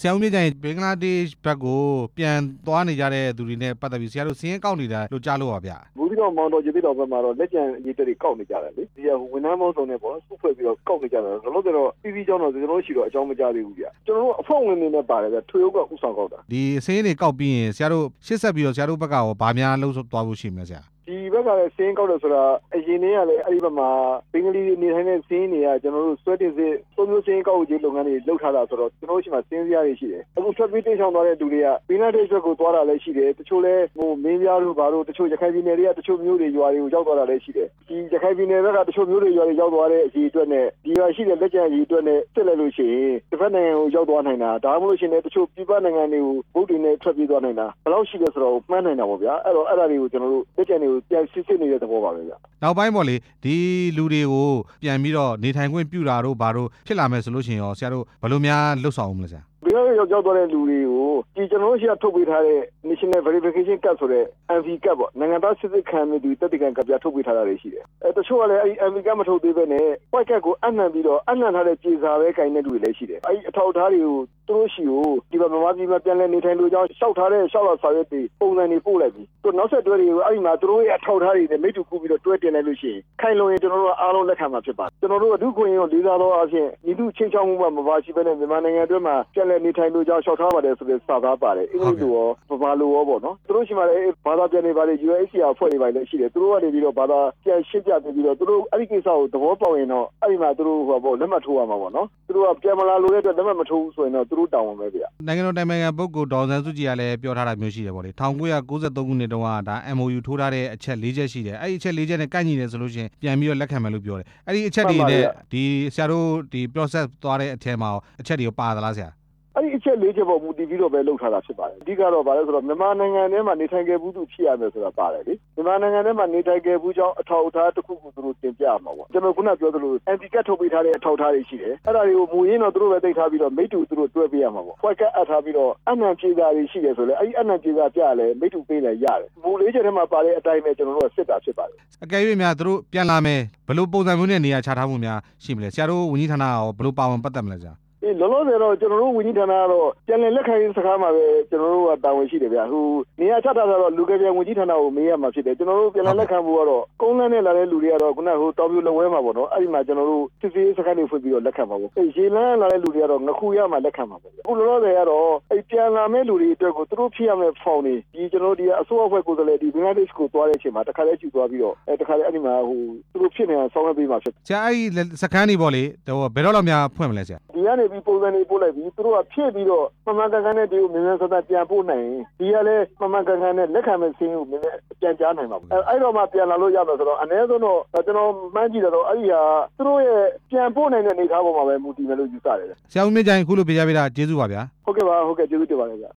ဆရာဦးမြင့်ကြိုင်ဘင်္ဂလားဒေ့ရှ်ဘက်ကိုပြန်သွားနေကြတဲ့သူတွေနဲ့ပတ်သက်ပြီးဆရာတို့စင်းရဲကောက်နေတာလို့ကြားလို့ပါဗျဘူးသီးတောင်မောင်တော်ကျေးဇူးတော်ဘက်မှာတော့လက်ကျန်အရေးတွေကောက်နေကြတယ်လေဒီဝန်ထမ်းပေါင်းစုံနဲ့ပေါ့စုဖွဲ့ပြီးတော့ကောက်နေကြတယ်ဒါလို့ဆိုတော့ပြည်ပြည်ကျောင်းတော့ကျွန်တော်တို့ရှိတော့အကြောင်းမကြားသေးဘူးဗျကျွန်တော်တို့အဖွဲ့ဝင်တွေနဲ့ပါတယ်ဗျထွေအုပ်ကဥဆောင်ကောက်တာဒီစင်းရဲကောက်ပြီးရင်ဆရာတို့ရှေ့ဆက်ပြီးတော့ဆရာတို့ဘက်ကရောဗာများလှုပ်သွားဖို့ရှိမလဲဆရာဒီဘက်ကလည်းစင်းကောက်တယ်ဆိုတာအရင်တည်းကလည်းအဲ့ဒီဘက်မှာဘင်္ဂလီနေထိုင်တဲ့စင်းတွေကကျွန်တော်တို့ဆွဲတင်စစ်သုံးမျိုးစင်းကောက်ရေးလုပ်ငန်းတွေလုပ်ထားတာဆိုတော့ကျွန်တော်တို့ရှိမှစင်းစရာတွေရှိတယ်အခုထွက်ပြီးတိတ်ဆောင်သွားတဲ့လူတွေကဘင်္ဂလားဒေ့ရှ်ဘက်ကိုသွားတာလည်းရှိတယ်တချို့လည်းမင်းပြားတို့ဘာလို့တချို့ရခိုင်ပြည်နယ်တွေကတချို့မျိုးတွေရွာတွေကိုရောက်သွားတာလည်းရှိတယ်ဒီရခိုင်ပြည်နယ်ဘက်ကတချို့မျိုးတွေရွာတွေရောက်သွားတဲ့အရေးအတွက်နဲ့ဒီရွာရှိတဲ့လက်ကျန်အရေးအတွက်နဲ့စစ်လိုက်လို့ရှိရင်တစ်ဖက်နိုင်ငံကိုရောက်သွားနိုင်တာဒါမှမဟုတ်ရှင်လည်းတချို့ပြည်ပနိုင်ငံတွေကိုဗုဒ္ဓတွေနဲ့ထွက်ပြေးသွားနိုင်တာဘယ်လောက်ရှိလဲဆိုတော့မှန်းနိုင်တာပေါ့ဗျာအဲ့တော့အဲ့ဒါတွေကိုကျွန်တော်တို့လက်ကျန်တွေကိုပြန်စစ်နေတဲ့သဘောပါပဲဗျနောက်ပိုင်းပေါ့လေဒီလူတွေကိုပြန်ပြီးတော့နေထိုင်ခွင့်ပြုတာတို့ဘာတို့ဖြစ်လာမယ်ဆိုလို့ရှိရင်ရောဆရာတို့ဘယ်လိုများလှုပ်ဆောင်အောင်မလဲဆရာဘင်္ဂလားဒေ့ရှ်ရောက်သွားတဲ့လူတွေကိုဒီကျွန်တော်တို့ရှိကထုတ်ပေးထားတဲ့ National Verification Card ဆိုတဲ့ NV Card ပေါ့နိုင်ငံသားစစ်စစ်ခံနေသူတက်တည်ခံကဒ်ပြထုတ်ပေးထားတာတွေရှိတယ်တချို့ကလည်းအဲ့ဒီ NV Card မထုတ်သေးဘဲနဲ့ White Card ကိုအနှံပြီးတော့အနှံထားတဲ့ကြေစာပဲကင်တဲ့လူတွေလည်းရှိတယ်အဲ့ဒီအထောက်အထားတွေကိုသူတို့ရှိကိုဒီဗမာပြည်မှာပြန်လဲနေထိုင်လို့ကြောင်းရှောက်ထားတဲ့ရှောက်လာစာရွက်တွေပုံစံတွေပို့လိုက်ပြီးသူနောက်ဆက်တွဲတွေကိုအဲ့ဒီမှာသူတို့ရဲ့အထောက်အထားတွေနဲ့မိတ္တူကူပြီးတော့တွဲတင်လိုက်လို့ရှိရင်ခိုင်လုံရင်ကျွန်တော်တို့အားလုံးလက်ခံမှာဖြစ်ပါတယ်ကျွန်တော်တို့အထူးခွင့်ရောလေးစားသောအဖြစ်ညီတူချင်းချောင်းမှုမှမပါရှိဘဲနဲ့မြန်မာနိုင်ငံအတွင်းမှာပြန်လဲနေထိုင်လို့ကြောင်းရှောက်ထားပါတယ်ဆိုတဲ့စာသားပါတယ်အင်္ဂလိပ်လိုရောဗမာလိုရောပေါ့နော်သူတို့ရှိမှလည်းဘာသာပြန်နေပါလေ UNHCR အဖွဲ့တွေပါလည်းရှိတယ်သူတို့ကနေပြီးတော့ဘာသာပြန်ရှင်းပြပြီးတော့သူတို့အဲ့ဒီကိစ္စကိုသဘောပေါက်ရင်တော့အဲ့ဒီမှာသူတို့ဟိုပေါ့လက်မှတ်ထိုးရမှာပေါ့နော်သူတို့ကပြန်မလာလို့တဲ့အတွက်လက်မှတ်မထိုးဘူးဆိုရင်တော့သူတို့တောင်းဝင်ပဲဗျနိုင်ငံတော်တိုင်ပင်ခံပုဂ္ဂိုလ်ဒေါ်စန်းစုကြည်ကလည်းပြောထားတာမျိုးရှိတယ်ပေါ့လေ1993ခုနှစ်တုန်းကဒါ MOU ထိုးထားတဲ့အချက်၄ချက်ရှိတယ်အဲ့ဒီအချက်၄ချက်နဲ့ကိုက်ညီတယ်ဆိုလို့ရှိရင်ပြန်ပြီးတော့လက်ခံမယ်လို့ပြောတယ်အဲ့ဒီအချက်တွေနဲ့ဒီဆရာတို့ဒီ process သွားတဲ့အထက်မှာအချက်တွေကိုပါသလားဆရာအဲ့ဒီအချက်၄ချက်ပေါ်မူတည်ပြီးတော့ပဲလှုပ်ထားတာဖြစ်ပါတယ်အဓိကတော့ဗာလဲဆိုတော့မြန်မာနိုင်ငံထဲမှာနေထိုင်ခဲ့ဘူးသူဖြစ်ရမယ်ဆိုတာပါတယ်လေမြန်မာနိုင်ငံထဲမှာနေထိုင်ခဲ့ဘူးကြောင်းအထောက်အထားတစ်ခုခုသူတို့တင်ပြမှာပေါ့ကျွန်တော်ခုနပြောသလို NV Card ထုတ်ပေးထားတဲ့အထောက်အထားတွေရှိတယ်အဲ့ဒါတွေကိုမူရင်းတော့သူတို့ပဲသိထားပြီးတော့မိတ္တူသူတို့တွဲပေးရမှာပေါ့ White Card အပ်ထားပြီးတော့အနှံပြေစာတွေရှိတယ်ဆိုလဲအဲ့ဒီအနှံပြေစာပြလဲမိတ္တူပေးလဲရတယ်မူလေးချက်ထဲမှာပါတဲ့အတိုင်းပဲကျွန်တော်တို့ကစစ်တာဖြစ်ပါတယ်အကယ်၍များသူတို့ပြန်လာမယ်ဘယ်လိုပုံစံမျိုးနဲ့နေရာချထားမှုများရှိမလဲဆရာတို့ဝန်ကြီးဌာနရောဘယ်လိုပါဝင်ပတ်သက်မလဲဆရာလောလောဆယ်တော့ကျွန်တော်တို့ဝန်ကြီးဌာနကတော့ပြန်လည်လက်ခံရေးစကားမှာပဲကျွန်တော်တို့ကတာဝန်ရှိတယ်ဗျာဟိုနေရာချထားတာတော့လူကပြန်ဝန်ကြီးဌာနကိုမေးရမှာဖြစ်တယ်ကျွန်တော်တို့ပြန်လည်လက်ခံဖို့ကတော့ကုန်းလန်းနဲ့လာတဲ့လူတွေကတော့ခုနကဟိုတောင်ပြိုလက်ဝဲမှာပေါ့နော်အဲ့ဒီမှာကျွန်တော်တို့စစ်စေးစကားတွေဖွင့်ပြီးတော့လက်ခံပါပေါ့ရေလန်းလာတဲ့လူတွေကတော့ငခုရမှာလက်ခံပါပေါ့အခုလောလောဆယ်ကတော့အဲ့ပြန်လာမဲ့လူတွေအတွက်ကိုသူတို့ဖြစ်ရမယ့်ဖောင်တွေဒီကျွန်တော်တို့ဒီအစိုးရအဖွဲ့ကိုယ်စားလှယ်ဒီဘင်္ဂလားဒေ့ရှ်ကိုသွားတဲ့အချိန်မှာတခါလဲကျူသွားပြီးတော့တခါလဲအဲ့ဒီမှာဟိုသူတို့ဖြစ်နေတာဆောင်းရပေးမှာဖြစ်ဆရာအဲ့ဒီစခန်းတွေပေါ့လေဟိုဘယ်တော့လောက်များဖွင့်မလဲဆရာဒီကနေပြီးပုံစံတွေပို့လိုက်ပြီးသူတို့ကဖြည့်ပြီးတော့မမှန်ကန်ကန်နဲ့ဒီကိုမြန်မြန်ဆန်ဆန်ပြန်ပို့နိုင်ဒီကလည်းမမှန်ကန်ကန်နဲ့လက်ခံမဲ့စင်းကိုမြန်မြန်ပြန်ကြားနိုင်မှာပေါ့အဲ့တော့မှပြန်လာလို့ရမှာဆိုတော့အနည်းဆုံးတော့ကျွန်တော်မှန်းကြည့်တော့အဲ့ဒီဟာသူတို့ရဲ့ပြန်ပို့နိုင်တဲ့အနေအထားပေါ်မှာပဲမူတည်မယ်လို့ယူဆတယ်ဆရာဦးမြင့်ကြိုင်အခုလိုပြပြပေးတာကျေးဇူးပါဗျာဟုတ်ကဲ့ပါဟုတ်ကဲ့ကျေးဇူးတင်ပါတယ်ဗျာ